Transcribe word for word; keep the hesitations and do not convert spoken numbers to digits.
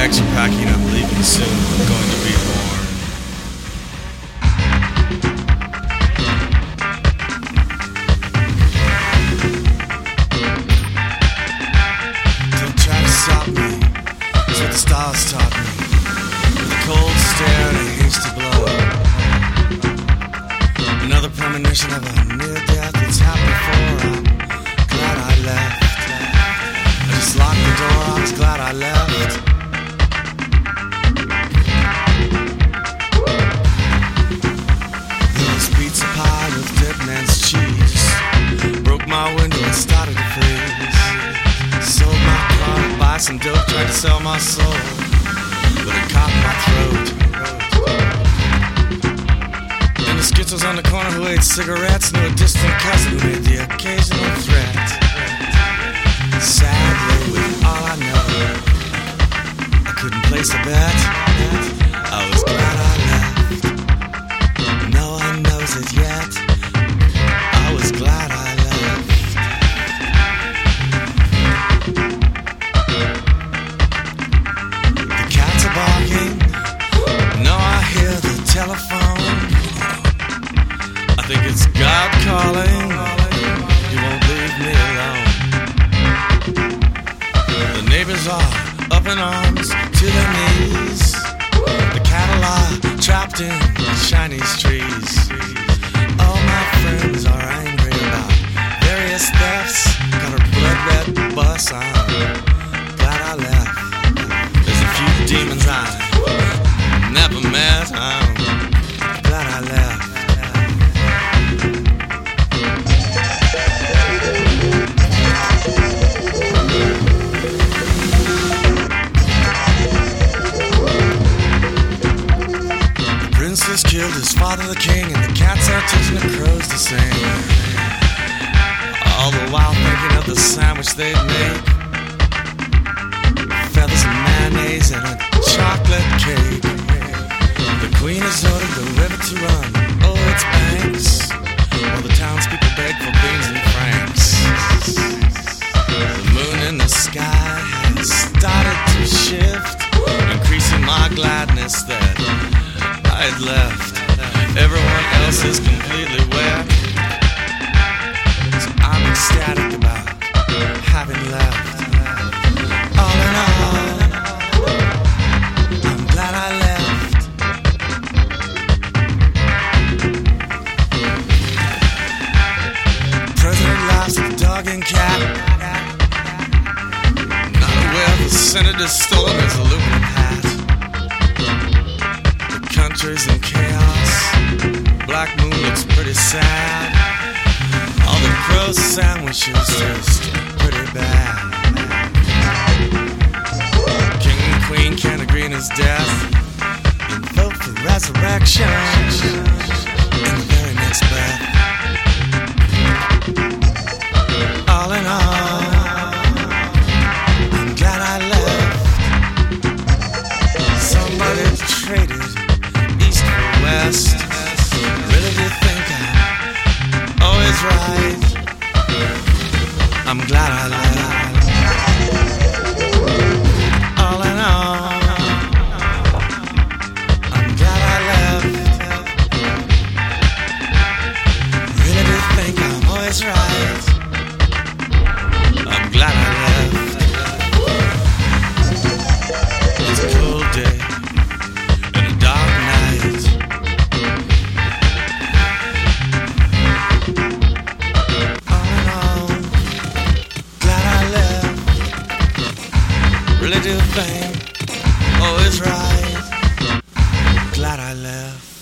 bags are packing up, leaving soon, I'm going to be born. Don't try to stop me, it's what the stars taught me. With a cold stare and a hasty blow. Another premonition of a near death that's happened before. I'm glad I left. I just locked the door, I was glad I left. Those pizza pie with dead man's cheese broke my window and started to freeze. Sold my car to buy some dope, tried to sell my soul, but it caught my throat. And the schizos on the corner who ate cigarettes knew a distant cousin who made the occasional threat. Sadly, with all I know, I couldn't place a bet. I was glad I left. No one knows it yet. I was glad I left. The cats are barking. No, I hear the telephone. I think it's God calling. He won't leave me alone. The neighbors are up in arms to their knees. The cattle are trapped in Chinese trees. All my friends are angry about various thefts. Got a blood-red bus, I'm glad I left. There's a few demons I never met, I'm glad I left. Princess killed his father the king, and the cats are teaching the crows to sing. All the while thinking of the sandwich they'd make. Feathers and mayonnaise and a chocolate cake. The queen has ordered the river to run over its banks, while the townspeople beg for beans and francs. The moon in the sky has started to shift, increasing my gladness that I'd left. Everyone else is completely wet, so I'm ecstatic about having left. All in all, I'm glad I left. President laughs at the dog and cat, not aware the senator stole his aluminum hat. Country's in chaos, Black Moon looks pretty sad. All the crow sandwiches taste pretty bad. King and queen can't agree on his death, and vote for resurrection in the very next breath. All in all, I'm glad I left. Somebody traded West. Really do think I'm always right. I'm glad I left. All in all, I'm glad I left. Really do think I'm always right. I'm glad I left. It's a cold day and a dark night. Really do think always right. Glad I left.